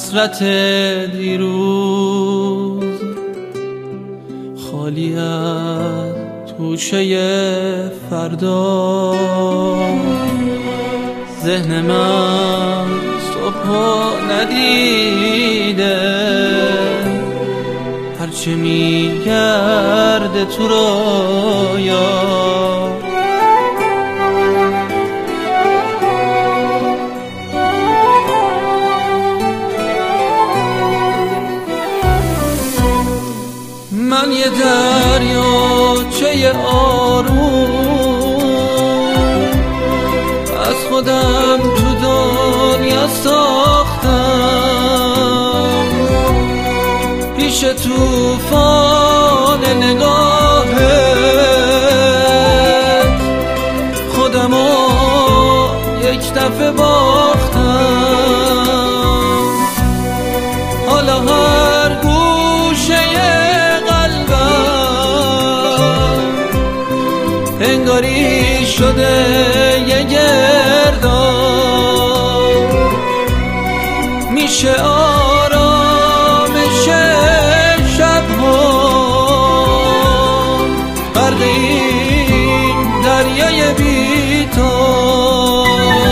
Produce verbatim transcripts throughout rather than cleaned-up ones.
حسرت دیروز خالی از توشه فردا. ذهن من صبح ندیده هرچه میگرده تو رویا. من یه دریاچه آروم از خودم تو دنیا ساختم، پیش توفان نگاهت خودمو یک دفعه باختم. حالا هر گوشه انگاری شده یه گرداب، میشه آرامش شبها غرق این دریای بی‌تاب.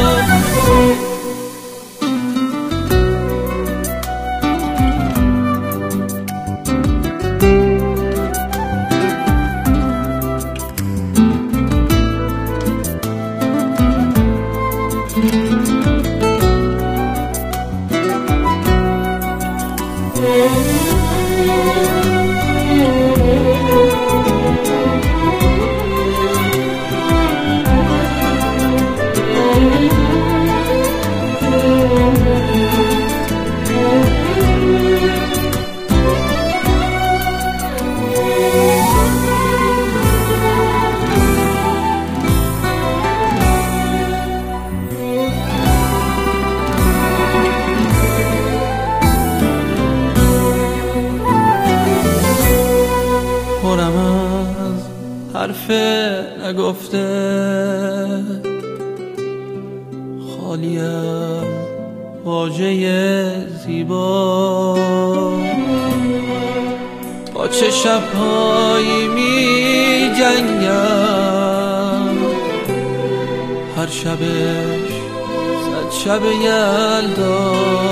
پرم از حرف نگفته خالی از واژه زیبا. با چه شبهایی می جنگم هر شبش صد شب یلدا.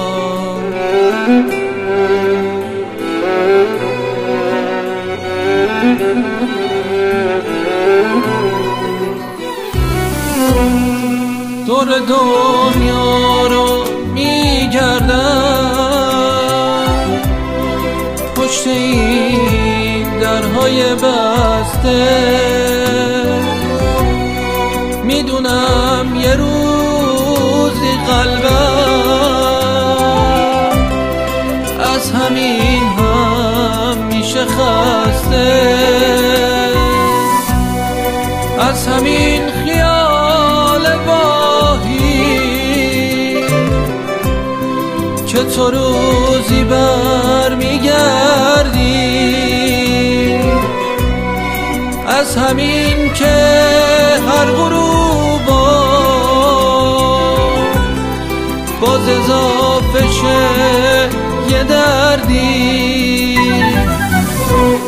دور دنیا رو میگردم پشت این درهای بسته، میدونم یه روزی قلبم از همین هم میشه خسته، از همین خیال واهی که تو روزی بر میگردی، از همین که هر غروبا باز اضافه شه یه دردی.